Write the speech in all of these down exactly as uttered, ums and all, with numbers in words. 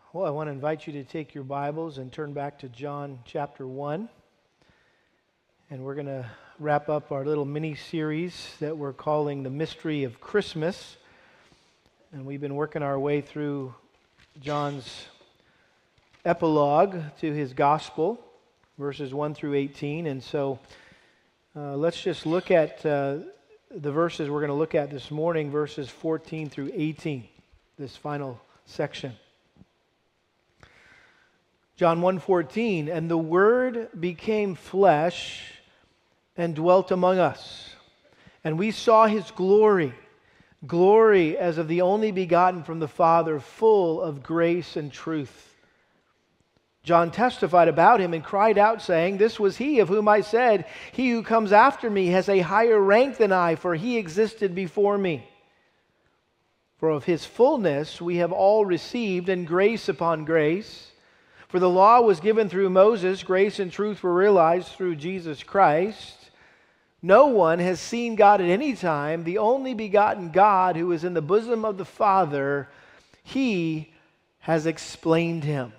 Well, I want to invite you to take your Bibles and turn back to John chapter one. And we're going to wrap up our little mini-series that we're calling The Mystery of Christmas. And we've been working our way through John's epilogue to his gospel, verses one through eighteen. And so uh, let's just look at uh, the verses we're going to look at this morning, verses fourteen through eighteen, this final section. John one fourteen, and the Word became flesh and dwelt among us, and we saw His glory, glory as of the only begotten from the Father, full of grace and truth. John testified about Him and cried out, saying, "This was He of whom I said, He who comes after me has a higher rank than I, for He existed before me. For of His fullness we have all received, and grace upon grace. For the law was given through Moses, grace and truth were realized through Jesus Christ. No one has seen God at any time, the only begotten God who is in the bosom of the Father, He has explained Him."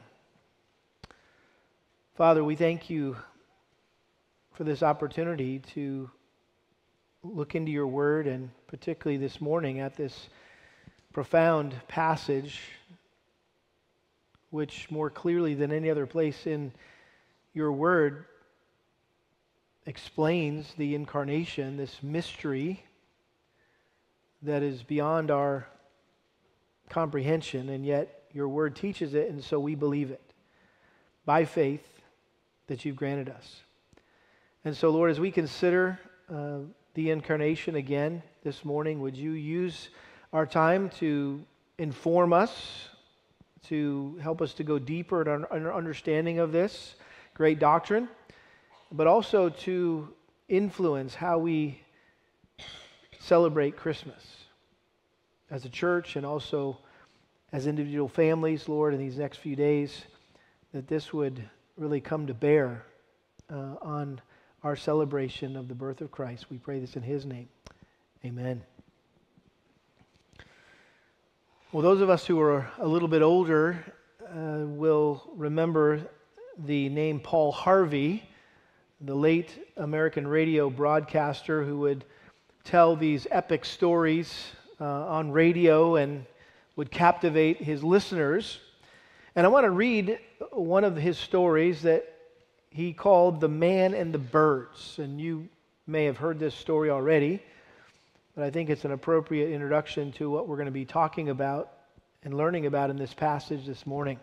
Father, we thank You for this opportunity to look into Your Word, and particularly this morning at this profound passage, which more clearly than any other place in Your Word explains the incarnation, this mystery that is beyond our comprehension, and yet Your Word teaches it, and so we believe it by faith that You've granted us. And so, Lord, as we consider uh, the incarnation again this morning, would You use our time to inform us, to help us to go deeper in our understanding of this great doctrine, but also to influence how we celebrate Christmas as a church and also as individual families, Lord, in these next few days, that this would really come to bear uh, on our celebration of the birth of Christ. We pray this in His name. Amen. Well, those of us who are a little bit older uh, will remember the name Paul Harvey, the late American radio broadcaster who would tell these epic stories uh, on radio and would captivate his listeners. And I want to read one of his stories that he called The Man and the Birds. And you may have heard this story already, but I think it's an appropriate introduction to what we're going to be talking about and learning about in this passage this morning.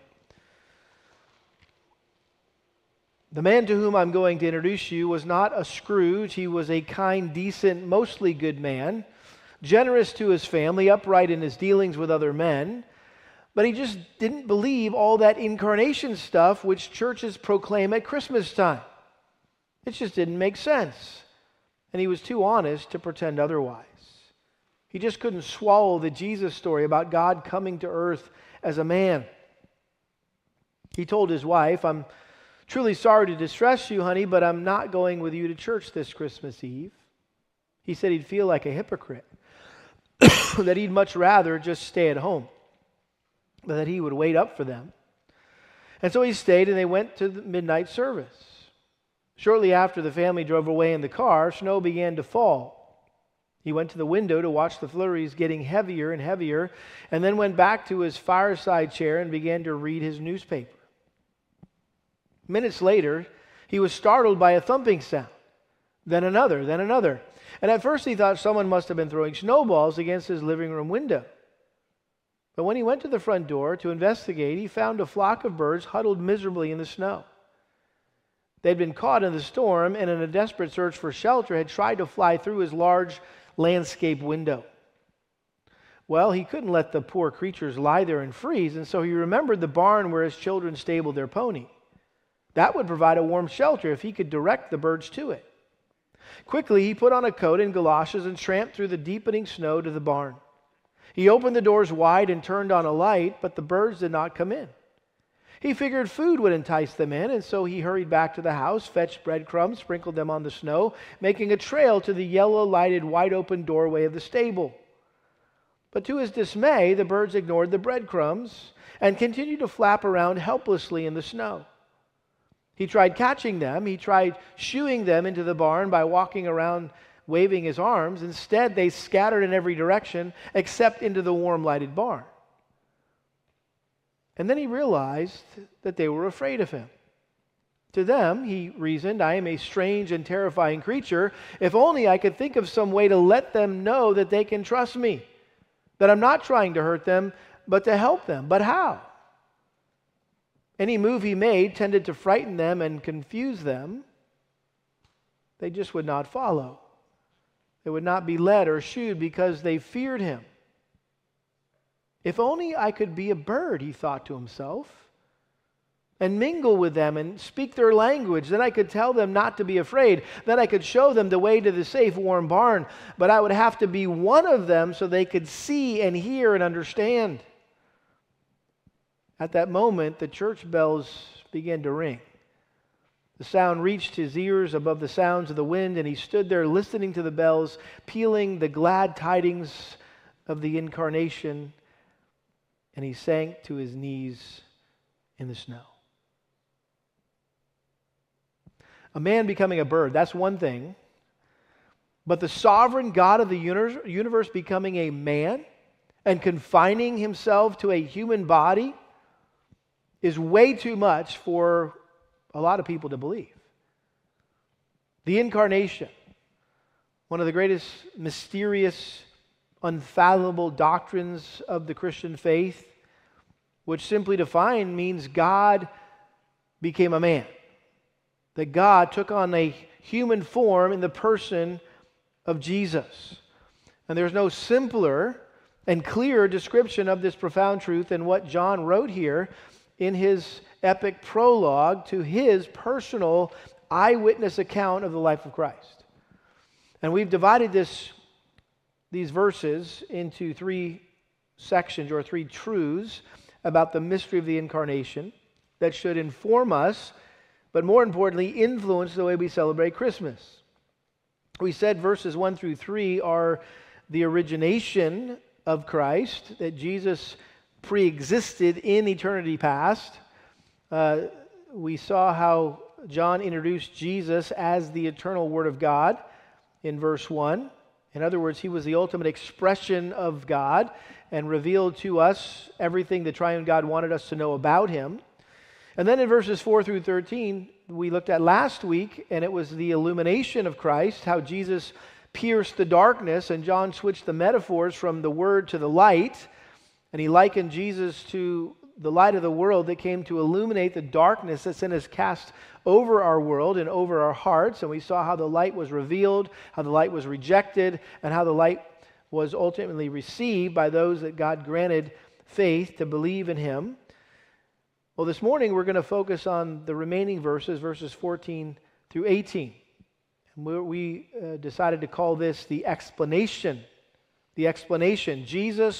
The man to whom I'm going to introduce you was not a Scrooge. He was a kind, decent, mostly good man, generous to his family, upright in his dealings with other men, but he just didn't believe all that incarnation stuff which churches proclaim at Christmas time. It just didn't make sense, and he was too honest to pretend otherwise. He just couldn't swallow the Jesus story about God coming to earth as a man. He told his wife, "I'm truly sorry to distress you, honey, but I'm not going with you to church this Christmas Eve." He said he'd feel like a hypocrite, that he'd much rather just stay at home, but that he would wait up for them. And so he stayed, and they went to the midnight service. Shortly after the family drove away in the car, snow began to fall. He went to the window to watch the flurries getting heavier and heavier, and then went back to his fireside chair and began to read his newspaper. Minutes later, he was startled by a thumping sound, then another, then another. And at first he thought someone must have been throwing snowballs against his living room window. But when he went to the front door to investigate, he found a flock of birds huddled miserably in the snow. They'd been caught in the storm, and in a desperate search for shelter had tried to fly through his large landscape window. Well, he couldn't let the poor creatures lie there and freeze, and so he remembered the barn where his children stabled their pony. That would provide a warm shelter if he could direct the birds to it. Quickly, he put on a coat and galoshes and tramped through the deepening snow to the barn. He opened the doors wide and turned on a light, but the birds did not come in. He figured food would entice them in, and so he hurried back to the house, fetched breadcrumbs, sprinkled them on the snow, making a trail to the yellow-lighted, wide-open doorway of the stable. But to his dismay, the birds ignored the breadcrumbs and continued to flap around helplessly in the snow. He tried catching them. He tried shooing them into the barn by walking around waving his arms. Instead, they scattered in every direction except into the warm lighted barn. And then he realized that they were afraid of him. To them, he reasoned, I am a strange and terrifying creature. If only I could think of some way to let them know that they can trust me, that I'm not trying to hurt them, but to help them. But how? Any move he made tended to frighten them and confuse them. They just would not follow. They would not be led or shooed because they feared him. If only I could be a bird, he thought to himself, and mingle with them and speak their language. Then I could tell them not to be afraid. Then I could show them the way to the safe, warm barn. But I would have to be one of them so they could see and hear and understand. At that moment, the church bells began to ring. The sound reached his ears above the sounds of the wind, and he stood there listening to the bells, pealing the glad tidings of the incarnation, and he sank to his knees in the snow. A man becoming a bird, that's one thing. But the sovereign God of the universe becoming a man and confining himself to a human body is way too much for a lot of people to believe. The incarnation, one of the greatest mysterious, unfathomable doctrines of the Christian faith, which simply defined means God became a man. That God took on a human form in the person of Jesus. And there's no simpler and clearer description of this profound truth than what John wrote here in his epic prologue to his personal eyewitness account of the life of Christ. And we've divided this, these verses into three sections or three truths about the mystery of the incarnation that should inform us, but more importantly, influence the way we celebrate Christmas. We said verses one through three are the origination of Christ, that Jesus pre-existed in eternity past. Uh, we saw how John introduced Jesus as the eternal Word of God in verse one. In other words, he was the ultimate expression of God and revealed to us everything the triune God wanted us to know about him. And then in verses four through thirteen, we looked at last week, and it was the illumination of Christ, how Jesus pierced the darkness, and John switched the metaphors from the Word to the light, and he likened Jesus to the light of the world that came to illuminate the darkness that sin has cast over our world and over our hearts. And we saw how the light was revealed, how the light was rejected, and how the light was ultimately received by those that God granted faith to believe in him. Well, this morning we're going to focus on the remaining verses, verses fourteen through eighteen. And we, we uh, decided to call this the explanation. The explanation. Jesus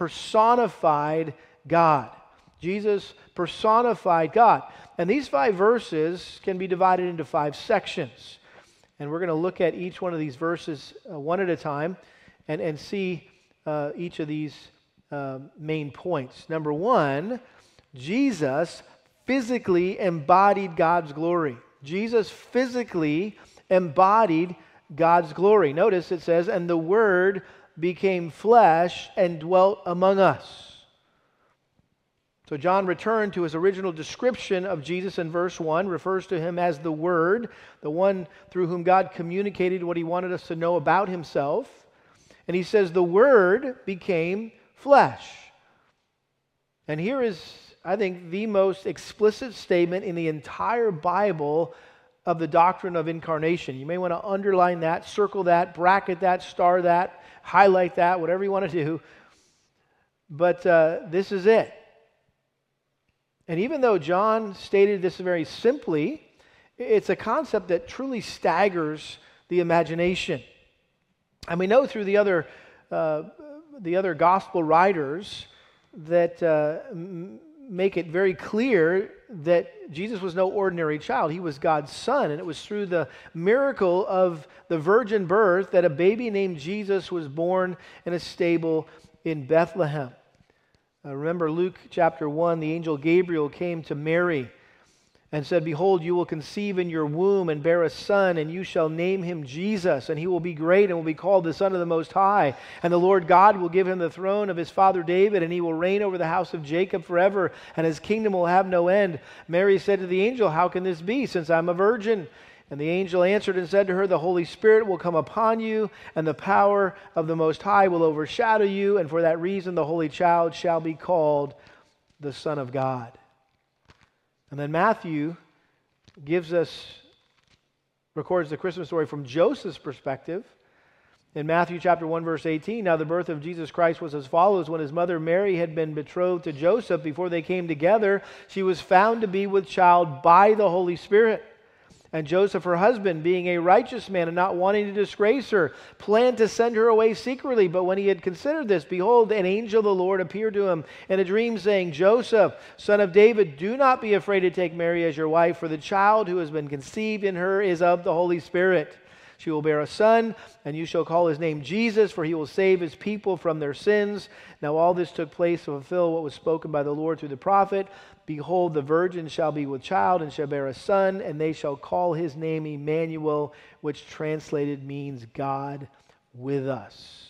personified God. Jesus personified God. And these five verses can be divided into five sections. And we're going to look at each one of these verses uh, one at a time and, and see uh, each of these uh, main points. Number one, Jesus physically embodied God's glory. Jesus physically embodied God's glory. Notice it says, and the Word became flesh and dwelt among us. So John returned to his original description of Jesus in verse one, refers to him as the Word, the one through whom God communicated what he wanted us to know about himself. And he says the Word became flesh. And here is, I think, the most explicit statement in the entire Bible of the doctrine of incarnation. You may want to underline that, circle that, bracket that, star that, highlight that, whatever you want to do. But uh, this is it. And even though John stated this very simply, it's a concept that truly staggers the imagination. And we know through the other, uh, the other gospel writers that uh, m- make it very clear that Jesus was no ordinary child. He was God's son, and it was through the miracle of the virgin birth that a baby named Jesus was born in a stable in Bethlehem. Uh, remember Luke chapter one, the angel Gabriel came to Mary and said, "Behold, you will conceive in your womb and bear a son, and you shall name him Jesus, and he will be great and will be called the Son of the Most High. And the Lord God will give him the throne of his father David, and he will reign over the house of Jacob forever, and his kingdom will have no end." Mary said to the angel, "How can this be, since I'm a virgin?" And the angel answered and said to her, "The Holy Spirit will come upon you, and the power of the Most High will overshadow you, and for that reason the Holy Child shall be called the Son of God." And then Matthew gives us, records the Christmas story from Joseph's perspective. In Matthew chapter one, verse eighteen, "Now the birth of Jesus Christ was as follows. When his mother Mary had been betrothed to Joseph, before they came together, she was found to be with child by the Holy Spirit. And Joseph, her husband, being a righteous man and not wanting to disgrace her, planned to send her away secretly. But when he had considered this, behold, an angel of the Lord appeared to him in a dream, saying, 'Joseph, son of David, do not be afraid to take Mary as your wife, for the child who has been conceived in her is of the Holy Spirit. She will bear a son, and you shall call his name Jesus, for he will save his people from their sins.' Now all this took place to fulfill what was spoken by the Lord through the prophet. 'Behold, the virgin shall be with child and shall bear a son, and they shall call his name Emmanuel,' which translated means God with us."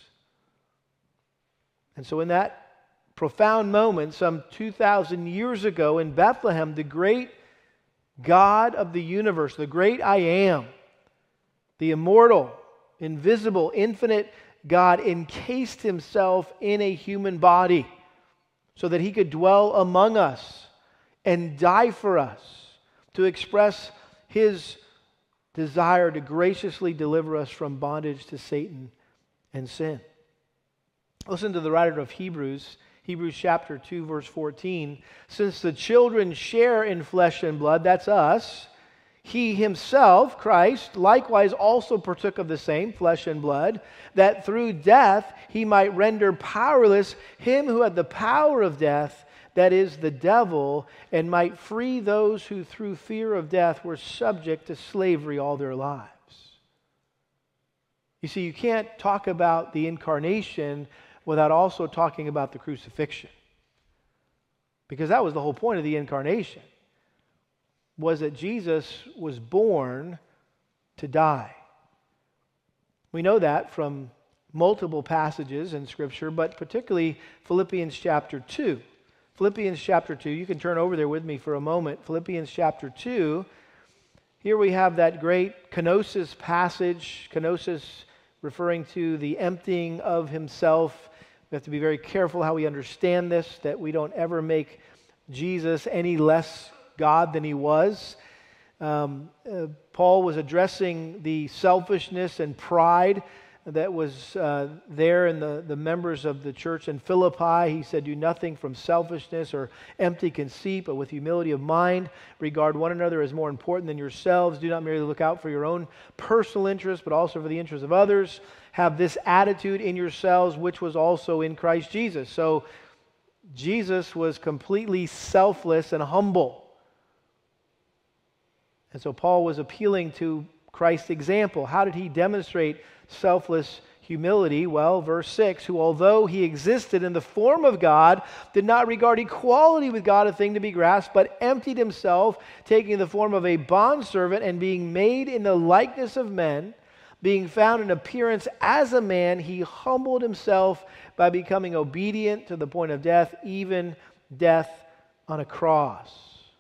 And so in that profound moment, some two thousand years ago in Bethlehem, the great God of the universe, the great I Am, the immortal, invisible, infinite God, encased himself in a human body so that he could dwell among us and die for us, to express his desire to graciously deliver us from bondage to Satan and sin. Listen to the writer of Hebrews, Hebrews chapter two, verse fourteen. "Since the children share in flesh and blood," that's us, "he himself," Christ, "likewise also partook of the same, flesh and blood, that through death he might render powerless him who had the power of death, that is, the devil, and might free those who through fear of death were subject to slavery all their lives." You see, you can't talk about the incarnation without also talking about the crucifixion. Because that was the whole point of the incarnation, was that Jesus was born to die. We know that from multiple passages in Scripture, but particularly Philippians chapter two. Philippians chapter two, you can turn over there with me for a moment. Philippians chapter two, here we have that great kenosis passage, kenosis referring to the emptying of himself. We have to be very careful how we understand this, that we don't ever make Jesus any less God than he was. Um, uh, Paul was addressing the selfishness and pride that was uh, there in the, the members of the church in Philippi. He said, "Do nothing from selfishness or empty conceit, but with humility of mind. Regard one another as more important than yourselves. Do not merely look out for your own personal interests, but also for the interests of others. Have this attitude in yourselves, which was also in Christ Jesus." So Jesus was completely selfless and humble. And so Paul was appealing to Christ's example. How did he demonstrate selfless humility? Well, verse six, "Who although he existed in the form of God, did not regard equality with God a thing to be grasped, but emptied himself, taking the form of a bondservant, and being made in the likeness of men, being found in appearance as a man, he humbled himself by becoming obedient to the point of death, even death on a cross."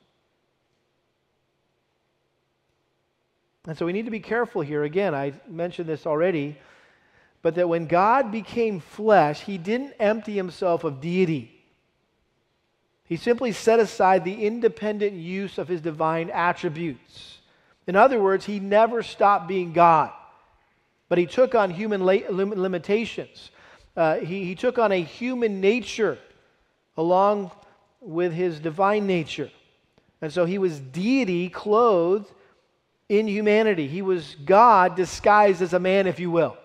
And so we need to be careful here. Again, I mentioned this already, but that when God became flesh, he didn't empty himself of deity. He simply set aside the independent use of his divine attributes. In other words, he never stopped being God, but he took on human limitations. Uh, he, he took on a human nature along with his divine nature. And so he was deity clothed in humanity. He was God disguised as a man, if you will.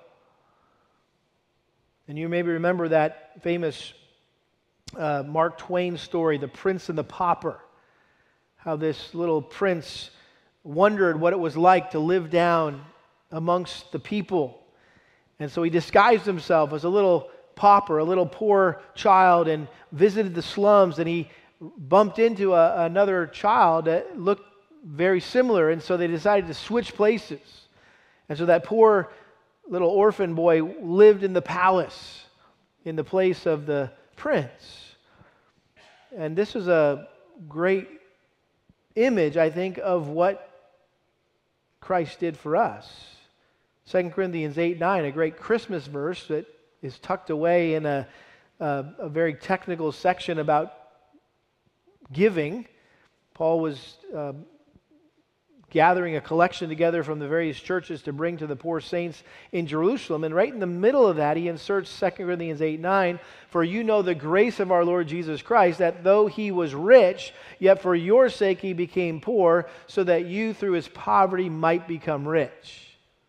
And you maybe remember that famous uh, Mark Twain story, The Prince and the Pauper. How this little prince wondered what it was like to live down amongst the people. And so he disguised himself as a little pauper, a little poor child, and visited the slums, and he bumped into a, another child that looked very similar, and so they decided to switch places. And so that poor little orphan boy lived in the palace in the place of the prince. And this is a great image, I think, of what Christ did for us. Second Corinthians eight nine, a great Christmas verse that is tucked away in a, a, a very technical section about giving. Paul was uh, gathering a collection together from the various churches to bring to the poor saints in Jerusalem. And right in the middle of that, he inserts Second Corinthians eight nine, for you know the grace of our Lord Jesus Christ, that though he was rich, yet for your sake he became poor, so that you through his poverty might become rich.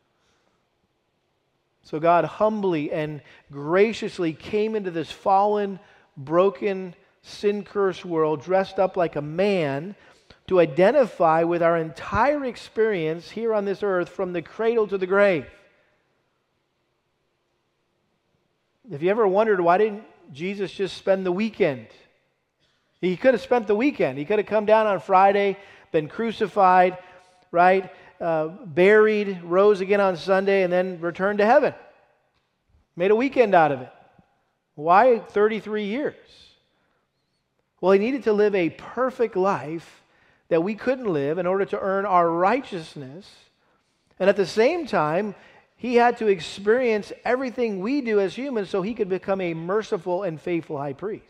So God humbly and graciously came into this fallen, broken, sin-cursed world, dressed up like a man, to identify with our entire experience here on this earth from the cradle to the grave. If you ever wondered why didn't Jesus just spend the weekend? He could have spent the weekend. He could have come down on Friday, been crucified, right? Uh, buried, rose again on Sunday, and then returned to heaven. Made a weekend out of it. Why thirty-three years? Well, he needed to live a perfect life that we couldn't live in order to earn our righteousness. And at the same time, he had to experience everything we do as humans so he could become a merciful and faithful high priest.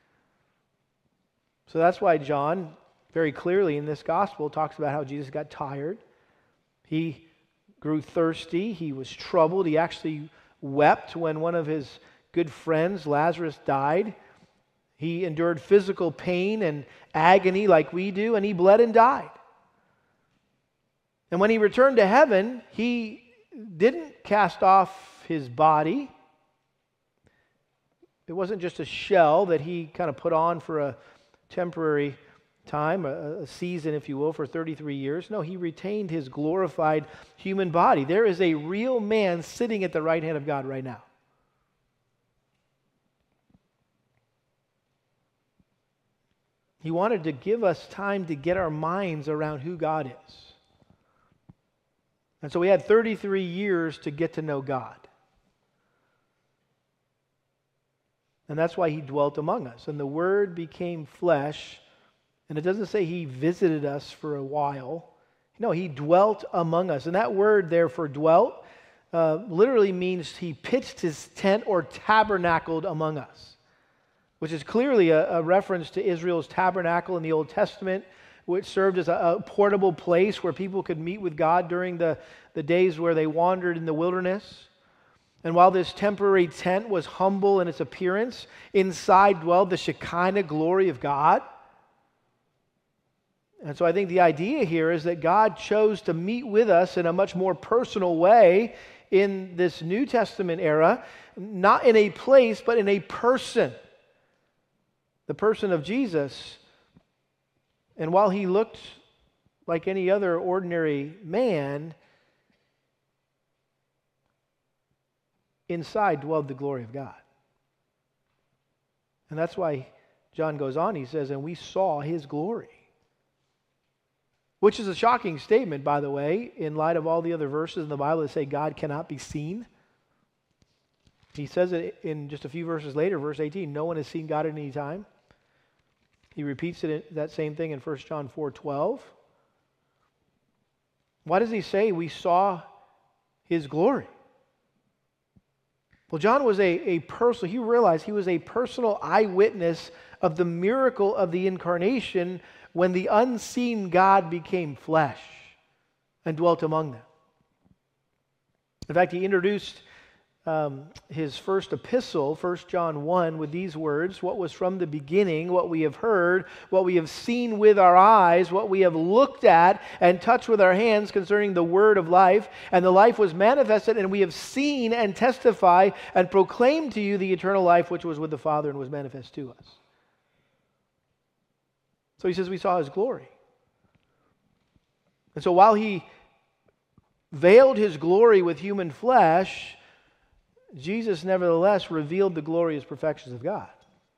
So that's why John, very clearly in this gospel, talks about how Jesus got tired. He grew thirsty. He was troubled. He actually wept when one of his good friends, Lazarus, died. He endured physical pain and agony like we do, and he bled and died. And when he returned to heaven, he didn't cast off his body. It wasn't just a shell that he kind of put on for a temporary time, a, a season, if you will, for thirty-three years. No, he retained his glorified human body. There is a real man sitting at the right hand of God right now. He wanted to give us time to get our minds around who God is. And so we had thirty-three years to get to know God. And that's why he dwelt among us. And the Word became flesh. And it doesn't say he visited us for a while. No, he dwelt among us. And that word there for dwelt uh, literally means he pitched his tent or tabernacled among us, which is clearly a, a reference to Israel's tabernacle in the Old Testament, which served as a, a portable place where people could meet with God during the, the days where they wandered in the wilderness. And while this temporary tent was humble in its appearance, inside dwelled the Shekinah glory of God. And so I think the idea here is that God chose to meet with us in a much more personal way in this New Testament era, not in a place, but in a person. The person of Jesus. And while he looked like any other ordinary man, inside dwelled the glory of God. And that's why John goes on, he says, and we saw his glory. Which is a shocking statement, by the way, in light of all the other verses in the Bible that say God cannot be seen. He says it in just a few verses later, verse eighteen, no one has seen God at any time. He repeats it in that same thing in First John four twelve. Why does he say we saw his glory? Well, John was a, a personal, he realized he was a personal eyewitness of the miracle of the incarnation when the unseen God became flesh and dwelt among them. In fact, he introduced um, his first epistle, First John one, with these words, what was from the beginning, what we have heard, what we have seen with our eyes, what we have looked at and touched with our hands concerning the word of life. And the life was manifested, and we have seen and testify and proclaim to you the eternal life which was with the Father and was manifest to us. So he says we saw his glory. And so while he veiled his glory with human flesh, Jesus nevertheless revealed the glorious perfections of God.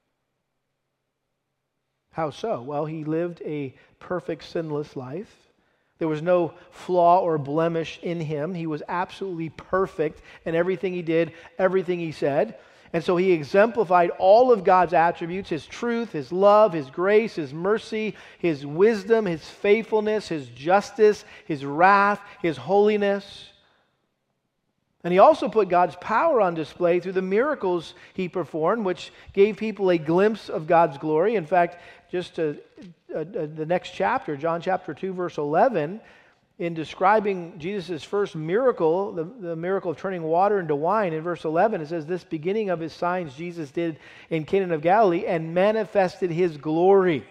How so? Well, he lived a perfect, sinless life. There was no flaw or blemish in him. He was absolutely perfect in everything he did, everything he said. And so he exemplified all of God's attributes, his truth, his love, his grace, his mercy, his wisdom, his faithfulness, his justice, his wrath, his holiness. And he also put God's power on display through the miracles he performed, which gave people a glimpse of God's glory. In fact, just to, uh, uh, the next chapter, John chapter two, verse eleven, in describing Jesus' first miracle, the, the miracle of turning water into wine, in verse eleven, it says, "This beginning of his signs Jesus did in Cana of Galilee and manifested his glory."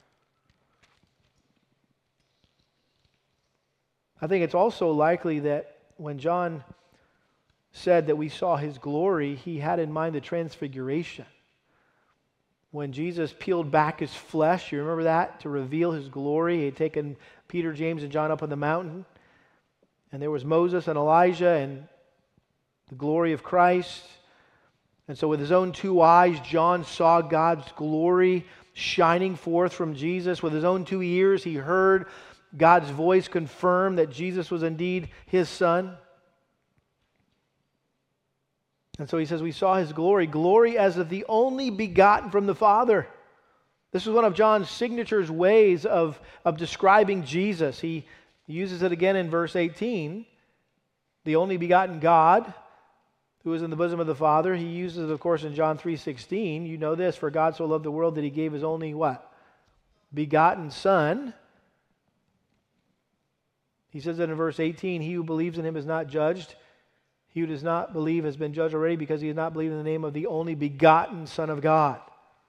I think it's also likely that when John said that we saw his glory, he had in mind the transfiguration. When Jesus peeled back his flesh, you remember that? To reveal his glory. He had taken Peter, James, and John up on the mountain. And there was Moses and Elijah and the glory of Christ. And so with his own two eyes, John saw God's glory shining forth from Jesus. With his own two ears, he heard God's voice confirm that Jesus was indeed his Son. And so he says, we saw his glory, glory as of the only begotten from the Father. This was one of John's signature ways of, of describing Jesus. He uses it again in verse eighteen. The only begotten God, who is in the bosom of the Father. He uses it, of course, in John three sixteen. You know this, for God so loved the world that he gave his only what? Begotten Son. He says it in verse eighteen, he who believes in him is not judged. He who does not believe has been judged already because he has not believed in the name of the only begotten Son of God.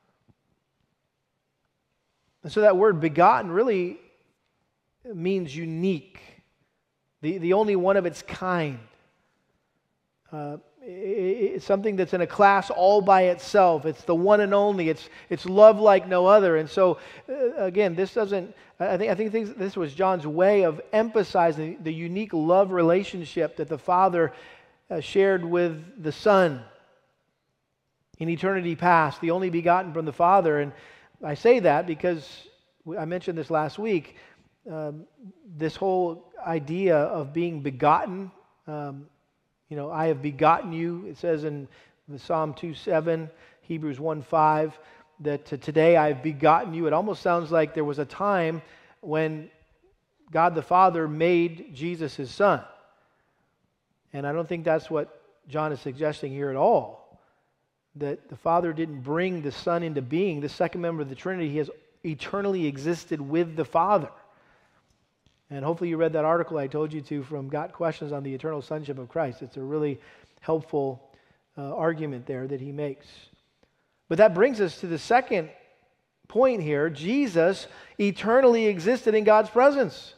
And so that word begotten really means unique, the, the only one of its kind. Uh, it, it's something that's in a class all by itself. It's the one and only. It's it's love like no other. And so, uh, again, this doesn't, I think, I think this was John's way of emphasizing the unique love relationship that the Father Uh, shared with the Son in eternity past, the only begotten from the Father. And I say that because I mentioned this last week, um, this whole idea of being begotten, um, you know, I have begotten you, it says in Psalm two seven, Hebrews one five, that today I have begotten you. It almost sounds like there was a time when God the Father made Jesus his Son. And I don't think that's what John is suggesting here at all. That the Father didn't bring the Son into being, the second member of the Trinity. He has eternally existed with the Father. And hopefully you read that article I told you to from Got Questions on the Eternal Sonship of Christ. It's a really helpful uh, argument there that he makes. But that brings us to the second point here. Jesus eternally existed in God's presence.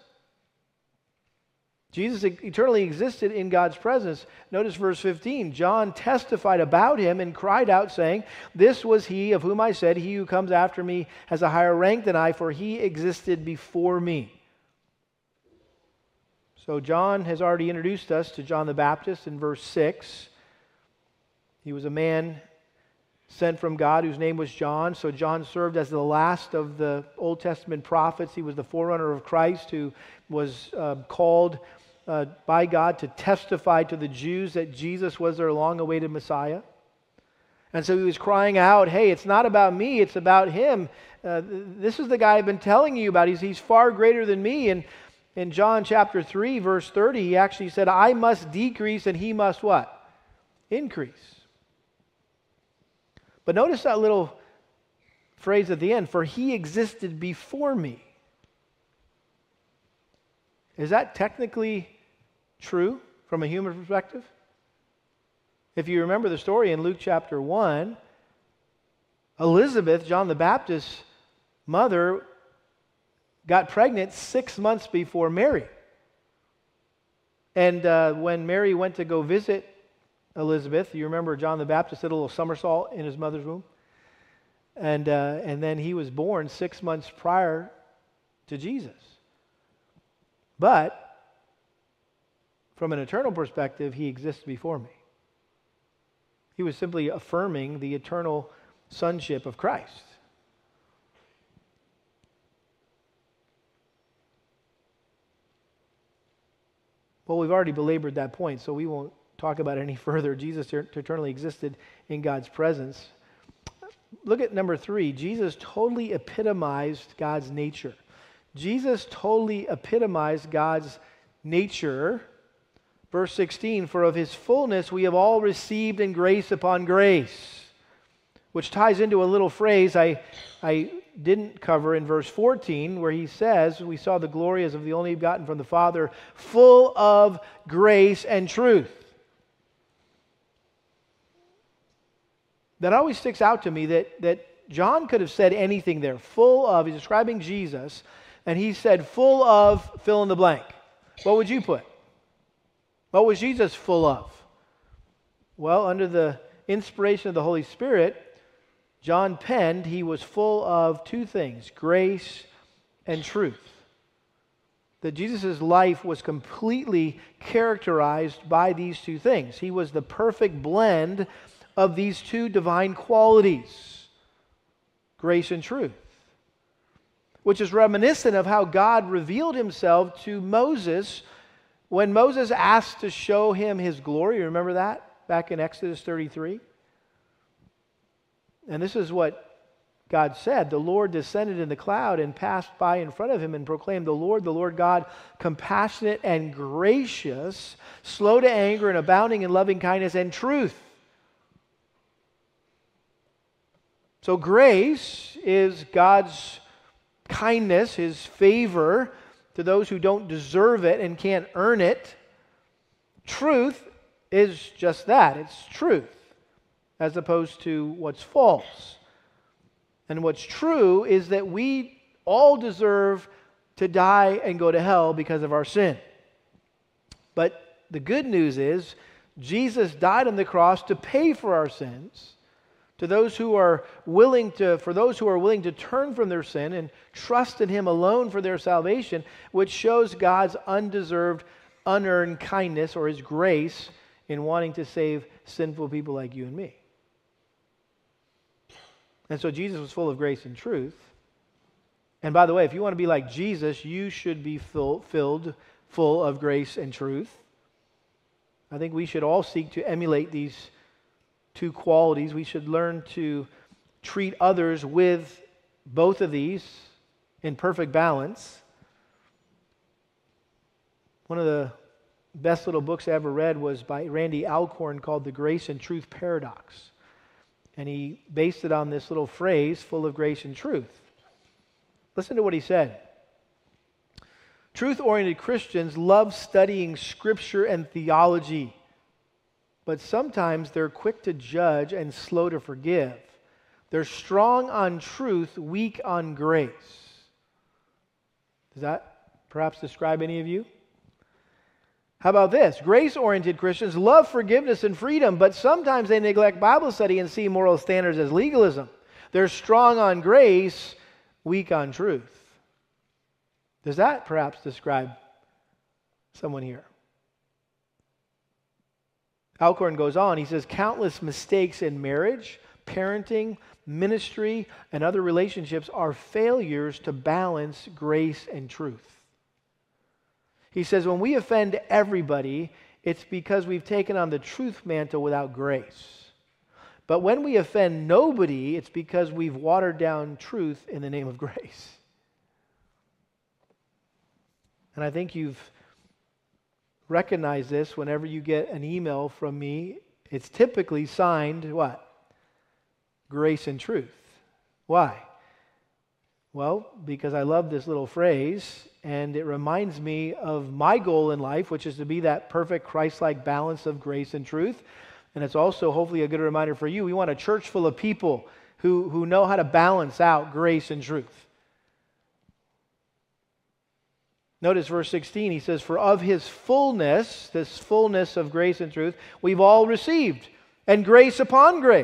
Jesus eternally existed in God's presence. Notice verse fifteen. John testified about him and cried out, saying, "This was he of whom I said, he who comes after me has a higher rank than I, for he existed before me." So John has already introduced us to John the Baptist in verse six. He was a man sent from God whose name was John. So John served as the last of the Old Testament prophets. He was the forerunner of Christ who was uh, called Uh, by God to testify to the Jews that Jesus was their long-awaited Messiah. And so he was crying out, hey, it's not about me, it's about him. Uh, this is the guy I've been telling you about. He's, he's far greater than me. And in John chapter three, verse thirty, he actually said, I must decrease and he must what? Increase. But notice that little phrase at the end, for he existed before me. Is that technically true from a human perspective? If you remember the story in Luke chapter one, Elizabeth, John the Baptist's mother, got pregnant six months before Mary. And uh, when Mary went to go visit Elizabeth, you remember John the Baptist did a little somersault in his mother's womb? And, uh, and then he was born six months prior to Jesus. But from an eternal perspective, he exists before me. He was simply affirming the eternal sonship of Christ. Well, we've already belabored that point, so we won't talk about it any further. Jesus eternally existed in God's presence. Look at number three. Jesus totally epitomized God's nature. Jesus totally epitomized God's nature. Verse sixteen, for of his fullness we have all received in grace upon grace, which ties into a little phrase I, I didn't cover in verse fourteen, where he says, we saw the glory as of the only begotten from the Father, full of grace and truth. That always sticks out to me that, that John could have said anything there, full of, he's describing Jesus, and he said full of, fill in the blank. What would you put? What was Jesus full of? Well, under the inspiration of the Holy Spirit, John penned he was full of two things, grace and truth. That Jesus' life was completely characterized by these two things. He was the perfect blend of these two divine qualities, grace and truth, which is reminiscent of how God revealed himself to Moses when Moses asked to show him his glory. Remember that back in Exodus thirty-three? And this is what God said. The Lord descended in the cloud and passed by in front of him and proclaimed, the Lord, the Lord God, compassionate and gracious, slow to anger and abounding in loving kindness and truth. So grace is God's kindness, his favor to those who don't deserve it and can't earn it. Truth is just that. It's truth, as opposed to what's false. And what's true is that we all deserve to die and go to hell because of our sin. But the good news is Jesus died on the cross to pay for our sins. To those who are willing to, for those who are willing to turn from their sin and trust in him alone for their salvation, which shows God's undeserved, unearned kindness or his grace in wanting to save sinful people like you and me. And so Jesus was full of grace and truth. And by the way, if you want to be like Jesus, you should be fill, filled full of grace and truth. I think we should all seek to emulate these two qualities. We should learn to treat others with both of these in perfect balance. One of the best little books I ever read was by Randy Alcorn called The Grace and Truth Paradox. And he based it on this little phrase, full of grace and truth. Listen to what he said. Truth-oriented Christians love studying Scripture and theology, but sometimes they're quick to judge and slow to forgive. They're strong on truth, weak on grace. Does that perhaps describe any of you? How about this? Grace-oriented Christians love forgiveness and freedom, but sometimes they neglect Bible study and see moral standards as legalism. They're strong on grace, weak on truth. Does that perhaps describe someone here? Alcorn goes on, he says, countless mistakes in marriage, parenting, ministry, and other relationships are failures to balance grace and truth. He says, when we offend everybody, it's because we've taken on the truth mantle without grace. But when we offend nobody, it's because we've watered down truth in the name of grace. And I think you've recognized this whenever you get an email from me. It's typically signed, what? Grace and truth. Why? Well, because I love this little phrase, and it reminds me of my goal in life, which is to be that perfect Christ-like balance of grace and truth. And it's also hopefully a good reminder for you. We want a church full of people who, who know how to balance out grace and truth. Notice verse sixteen, he says, for of his fullness, this fullness of grace and truth, we've all received, and grace upon grace.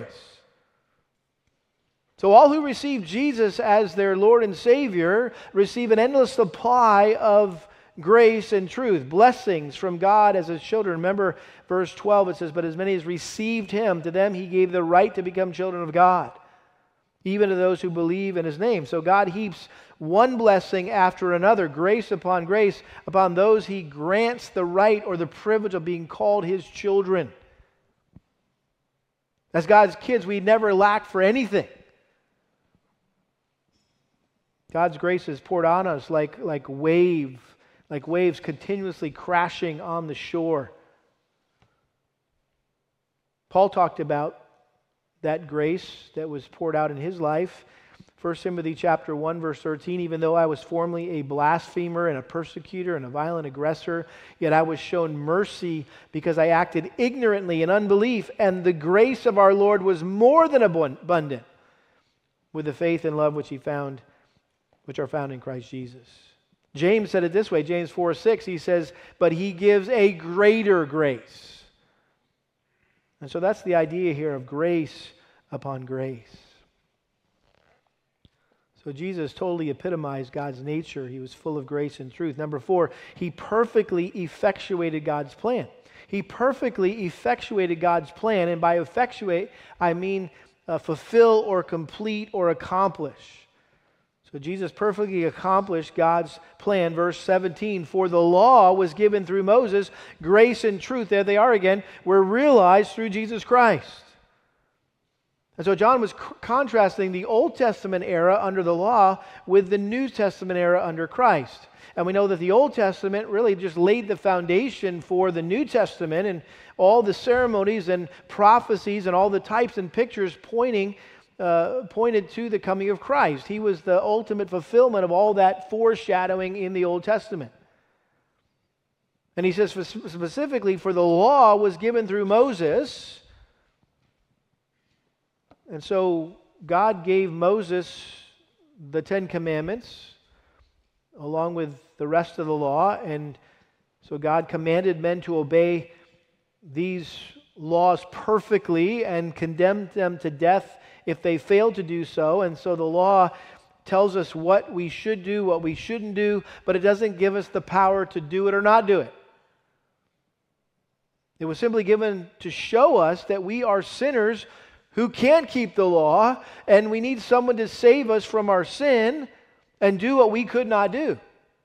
So all who receive Jesus as their Lord and Savior receive an endless supply of grace and truth, blessings from God as his children. Remember verse twelve, it says, "But as many as received him, to them he gave the right to become children of God, even to those who believe in his name." So God heaps one blessing after another, grace upon grace, upon those he grants the right or the privilege of being called his children. As God's kids, we never lack for anything. God's grace is poured on us like, like wave, like waves continuously crashing on the shore. Paul talked about that grace that was poured out in his life. First Timothy chapter one, verse thirteen, "Even though I was formerly a blasphemer and a persecutor and a violent aggressor, yet I was shown mercy because I acted ignorantly in unbelief, and the grace of our Lord was more than abundant with the faith and love which he found, which are found in Christ Jesus." James said it this way, James four six, he says, "But he gives a greater grace." And so that's the idea here of grace upon grace. So Jesus totally epitomized God's nature. He was full of grace and truth. Number four, he perfectly effectuated God's plan. He perfectly effectuated God's plan, and by effectuate, I mean uh, fulfill or complete or accomplish. So Jesus perfectly accomplished God's plan. Verse seventeen, "For the law was given through Moses, grace and truth," there they are again, "were realized through Jesus Christ." And so John was c- contrasting the Old Testament era under the law with the New Testament era under Christ. And we know that the Old Testament really just laid the foundation for the New Testament, and all the ceremonies and prophecies and all the types and pictures pointing uh, pointed to the coming of Christ. He was the ultimate fulfillment of all that foreshadowing in the Old Testament. And he says specifically, "For the law was given through Moses." And so God gave Moses the Ten Commandments along with the rest of the law. And so God commanded men to obey these laws perfectly and condemned them to death if they failed to do so. And so the law tells us what we should do, what we shouldn't do, but it doesn't give us the power to do it or not do it. It was simply given to show us that we are sinners who can't keep the law, and we need someone to save us from our sin and do what we could not do.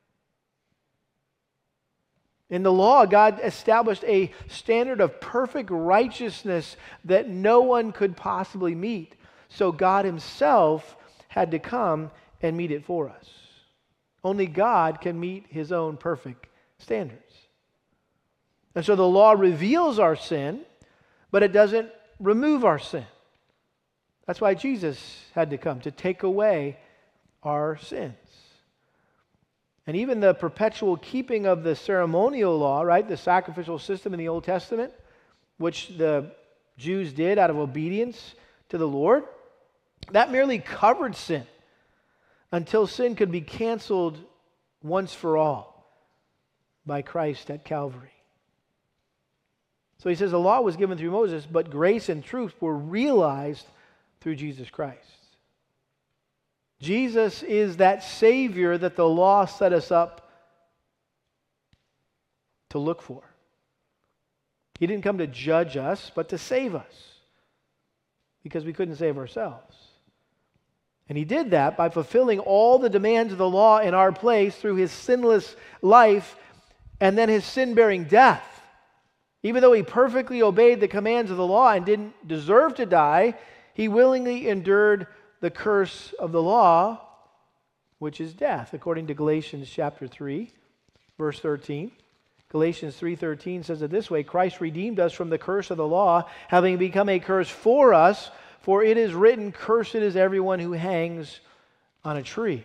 In the law, God established a standard of perfect righteousness that no one could possibly meet. So God himself had to come and meet it for us. Only God can meet his own perfect standards. And so the law reveals our sin, but it doesn't remove our sin. That's why Jesus had to come, to take away our sins. And even the perpetual keeping of the ceremonial law, right, the sacrificial system in the Old Testament, which the Jews did out of obedience to the Lord, that merely covered sin until sin could be canceled once for all by Christ at Calvary. So he says the law was given through Moses, but grace and truth were realized through Jesus Christ. Jesus is that Savior that the law set us up to look for. He didn't come to judge us, but to save us, because we couldn't save ourselves. And he did that by fulfilling all the demands of the law in our place through his sinless life and then his sin-bearing death. Even though he perfectly obeyed the commands of the law and didn't deserve to die, he willingly endured the curse of the law, which is death, according to Galatians chapter three, verse thirteen. Galatians three thirteen says it this way, "Christ redeemed us from the curse of the law, having become a curse for us, for it is written, 'Cursed is everyone who hangs on a tree.'"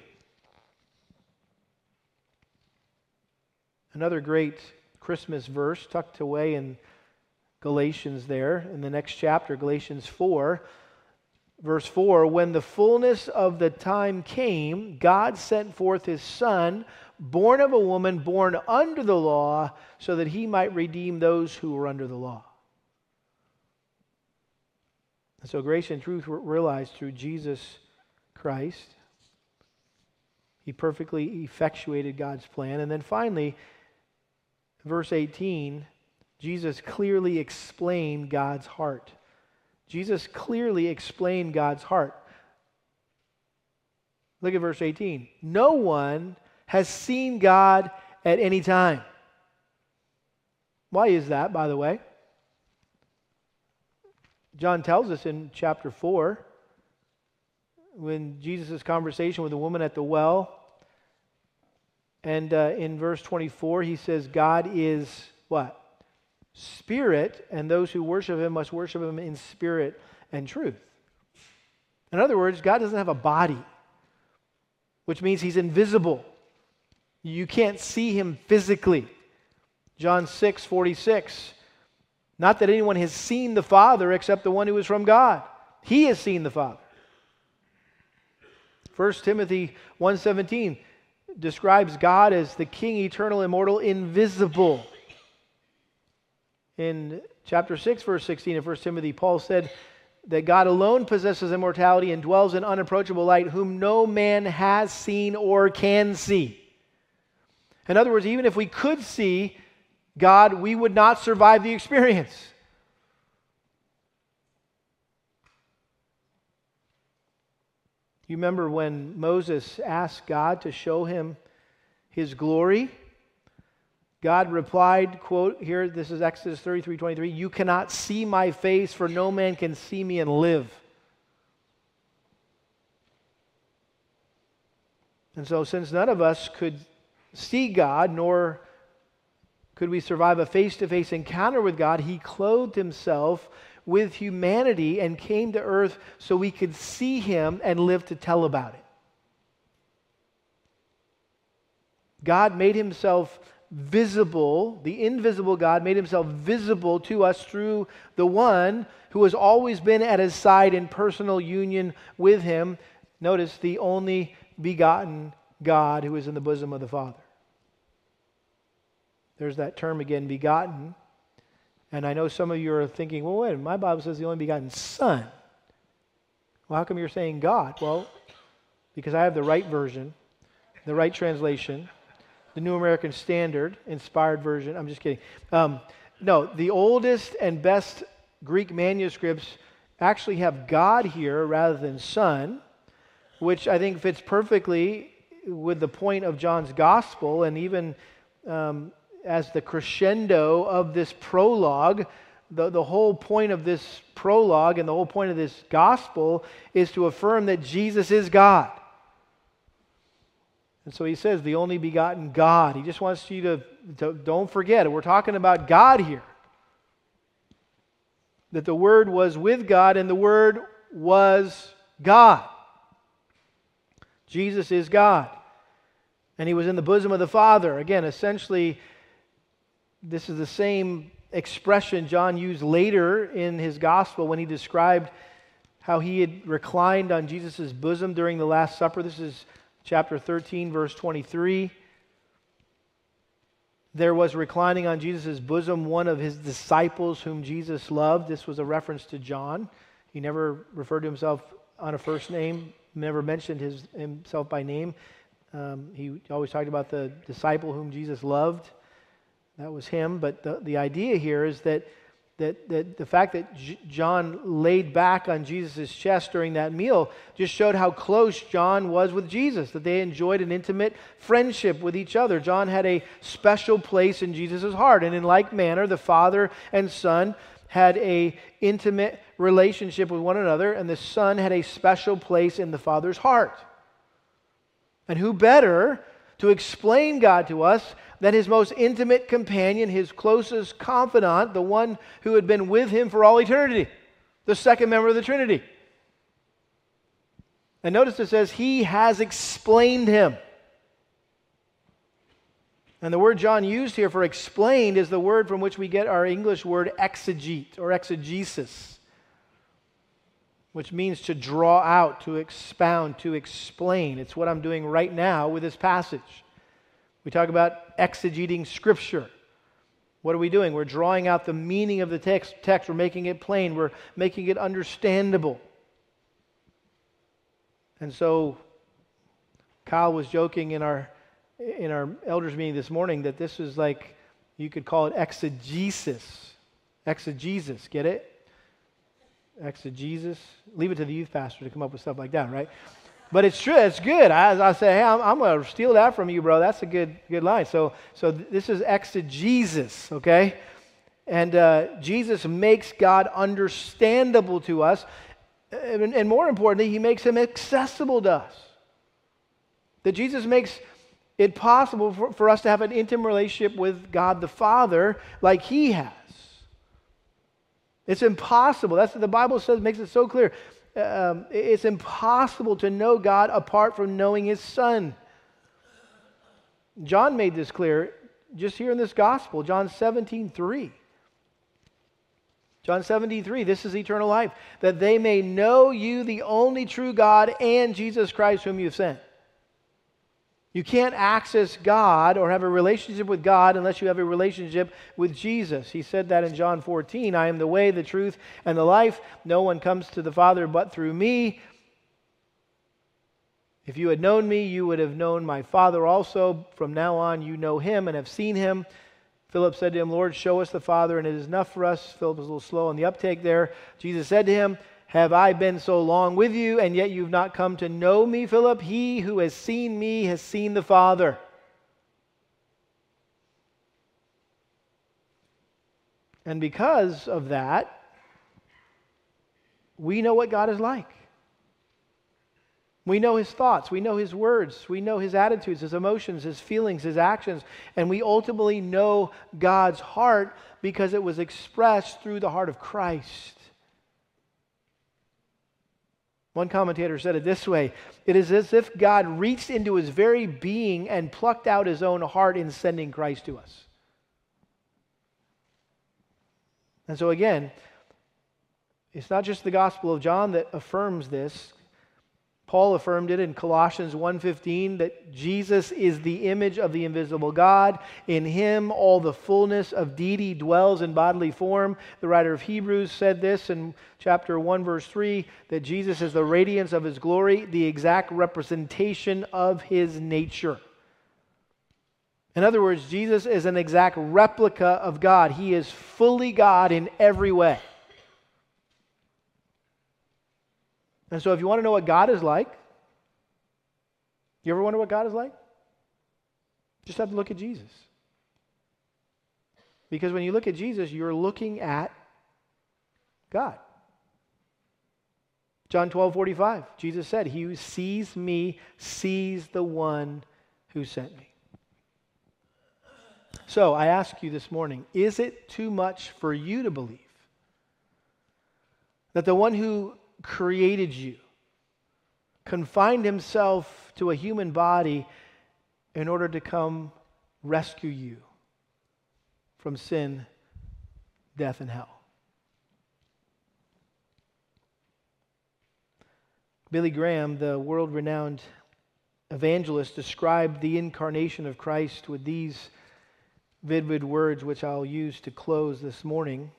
Another great Christmas verse tucked away in Galatians there, in the next chapter, Galatians four, verse four, "When the fullness of the time came, God sent forth his Son, born of a woman, born under the law, so that he might redeem those who were under the law." And so grace and truth were realized through Jesus Christ. He perfectly effectuated God's plan. And then finally, verse eighteen, Jesus clearly explained God's heart. Jesus clearly explained God's heart. Look at verse eighteen. No one has seen God at any time. Why is that, by the way? John tells us in chapter four, when Jesus' conversation with the woman at the well, and uh, in verse twenty-four, he says, God is what? Spirit, and those who worship him must worship him in spirit and truth. In other words, God doesn't have a body, which means he's invisible. You can't see him physically. John six forty-six. Not that anyone has seen the Father except the one who is from God. He has seen the Father. First Timothy one seventeen describes God as the King, eternal, immortal, invisible. In chapter six, verse sixteen of First Timothy, Paul said that God alone possesses immortality and dwells in unapproachable light, whom no man has seen or can see. In other words, even if we could see God, we would not survive the experience. You remember when Moses asked God to show him his glory? God replied, quote, here, this is Exodus thirty-three twenty-three, you cannot see my face, for no man can see me and live. And so since none of us could see God, nor could we survive a face-to-face encounter with God, he clothed himself with humanity and came to earth so we could see him and live to tell about it. God made himself visible, the invisible God made himself visible to us through the one who has always been at his side in personal union with him. Notice, the only begotten God who is in the bosom of the Father. There's that term again, begotten. And I know some of you are thinking, well, wait, my Bible says the only begotten Son. Well, how come you're saying God? Well, because I have the right version, the right translation, the New American Standard, inspired version. I'm just kidding. Um, no, the oldest and best Greek manuscripts actually have God here rather than Son, which I think fits perfectly with the point of John's Gospel, and even um, as the crescendo of this prologue. The, the whole point of this prologue and the whole point of this gospel is to affirm that Jesus is God. And so he says, the only begotten God. He just wants you to, to don't forget it. We're talking about God here. That the Word was with God and the Word was God. Jesus is God. And he was in the bosom of the Father. Again, essentially, this is the same expression John used later in his gospel when he described how he had reclined on Jesus' bosom during the Last Supper. This is chapter thirteen, verse twenty-three. There was reclining on Jesus' bosom one of his disciples whom Jesus loved. This was a reference to John. He never referred to himself on a first name, never mentioned his, himself by name. Um, he always talked about the disciple whom Jesus loved. That was him. But the, the idea here is that, that, that the fact that J- John laid back on Jesus' chest during that meal just showed how close John was with Jesus, that they enjoyed an intimate friendship with each other. John had a special place in Jesus' heart. And in like manner, the Father and Son had a intimate relationship with one another, and the Son had a special place in the Father's heart. And who better to explain God to us than his most intimate companion, his closest confidant, the one who had been with him for all eternity, the second member of the Trinity. And notice it says, he has explained him. And the word John used here for explained is the word from which we get our English word exegete or exegesis, which means to draw out, to expound, to explain. It's what I'm doing right now with this passage. We talk about exegeting Scripture. What are we doing? We're drawing out the meaning of the text. text. We're making it plain. We're making it understandable. And so Kyle was joking in our in our elders meeting this morning that this is like, you could call it exegesis. Exegesis, get it? Exegesis. Leave it to the youth pastor to come up with stuff like that, right? But it's true. It's good. I, I say, hey, I'm, I'm going to steal that from you, bro. That's a good good line. So, so th- this is exegesis, okay? And uh, Jesus makes God understandable to us, and, and more importantly, he makes him accessible to us. That Jesus makes it possible for, for us to have an intimate relationship with God the Father like he has. It's impossible. That's what the Bible says, makes it so clear. Um, it's impossible to know God apart from knowing his Son. John made this clear just here in this gospel, John seventeen three. John seventeen three, this is eternal life, that they may know you, the only true God, and Jesus Christ whom you've sent. You can't access God or have a relationship with God unless you have a relationship with Jesus. He said that in John fourteen, I am the way, the truth, and the life. No one comes to the Father but through me. If you had known me, you would have known my Father also. From now on, you know him and have seen him. Philip said to him, Lord, show us the Father, and it is enough for us. Philip was a little slow on the uptake there. Jesus said to him, have I been so long with you, and yet you've not come to know me, Philip? He who has seen me has seen the Father. And because of that, we know what God is like. We know his thoughts, we know his words, we know his attitudes, his emotions, his feelings, his actions, and we ultimately know God's heart because it was expressed through the heart of Christ. One commentator said it this way, it is as if God reached into his very being and plucked out his own heart in sending Christ to us. And so again, it's not just the Gospel of John that affirms this. Paul affirmed it in Colossians one fifteen that Jesus is the image of the invisible God. In him all the fullness of deity dwells in bodily form. The writer of Hebrews said this in chapter one verse three, that Jesus is the radiance of his glory, the exact representation of his nature. In other words, Jesus is an exact replica of God. He is fully God in every way. And so if you want to know what God is like, you ever wonder what God is like? Just have to look at Jesus. Because when you look at Jesus, you're looking at God. John twelve forty-five, Jesus said, he who sees me sees the one who sent me. So I ask you this morning, is it too much for you to believe that the one who created you confined himself to a human body in order to come rescue you from sin, death, and hell? Billy Graham, the world-renowned evangelist, described the incarnation of Christ with these vivid words, which I'll use to close this morning.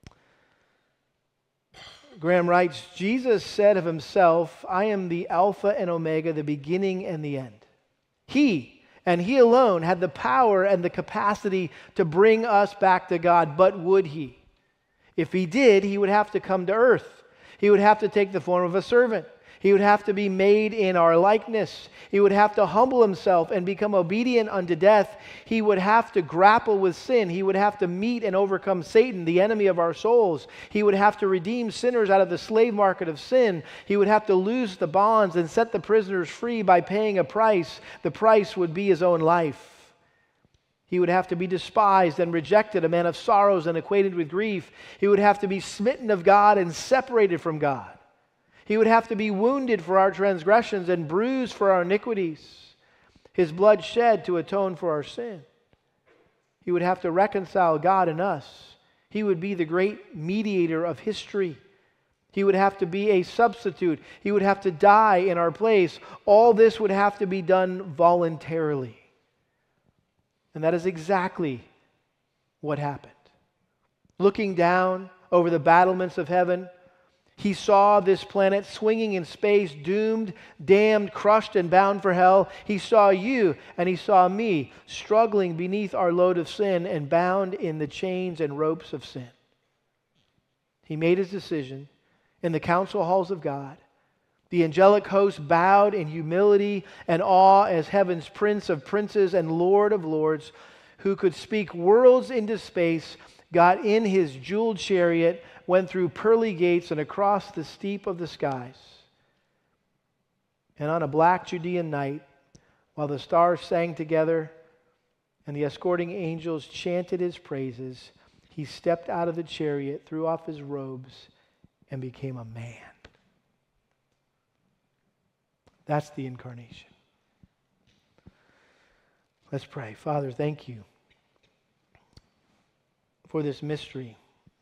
Graham writes, Jesus said of himself, I am the Alpha and Omega, the beginning and the end. He, and he alone, had the power and the capacity to bring us back to God, but would he? If he did, he would have to come to earth. He would have to take the form of a servant. He would have to be made in our likeness. He would have to humble himself and become obedient unto death. He would have to grapple with sin. He would have to meet and overcome Satan, the enemy of our souls. He would have to redeem sinners out of the slave market of sin. He would have to loose the bonds and set the prisoners free by paying a price. The price would be his own life. He would have to be despised and rejected, a man of sorrows and acquainted with grief. He would have to be smitten of God and separated from God. He would have to be wounded for our transgressions and bruised for our iniquities. His blood shed to atone for our sin. He would have to reconcile God and us. He would be the great mediator of history. He would have to be a substitute. He would have to die in our place. All this would have to be done voluntarily. And that is exactly what happened. Looking down over the battlements of heaven, He saw this planet swinging in space, doomed, damned, crushed, and bound for hell. He saw you and he saw me struggling beneath our load of sin and bound in the chains and ropes of sin. He made his decision in the council halls of God. The angelic host bowed in humility and awe as heaven's Prince of princes and Lord of lords, who could speak worlds into space, got in his jeweled chariot, went through pearly gates and across the steep of the skies. And on a black Judean night, while the stars sang together and the escorting angels chanted his praises, he stepped out of the chariot, threw off his robes, and became a man. That's the incarnation. Let's pray. Father, thank you for this mystery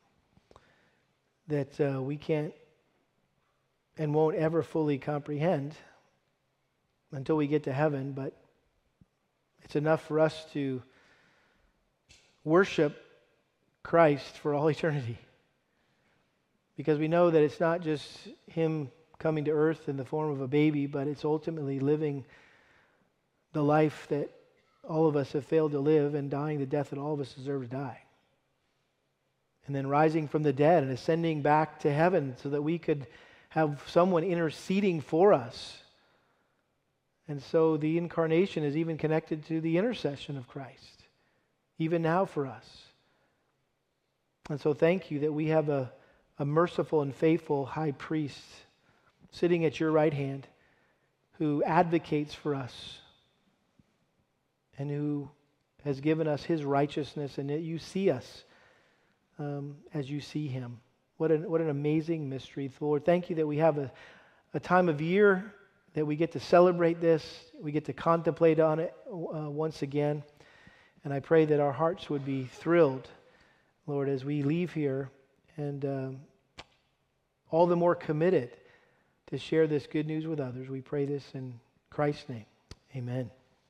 that uh, we can't and won't ever fully comprehend until we get to heaven, but it's enough for us to worship Christ for all eternity, because we know that it's not just him coming to earth in the form of a baby, but it's ultimately living the life that all of us have failed to live and dying the death that all of us deserve to die. And then rising from the dead and ascending back to heaven so that we could have someone interceding for us. And so the incarnation is even connected to the intercession of Christ, even now for us. And so thank you that we have a, a merciful and faithful high priest sitting at your right hand who advocates for us and who has given us his righteousness, and that you see us Um, as you see him. What an, what an amazing mystery, Lord. Thank you that we have a, a time of year that we get to celebrate this. We get to contemplate on it uh, once again. And I pray that our hearts would be thrilled, Lord, as we leave here, and um, all the more committed to share this good news with others. We pray this in Christ's name. Amen.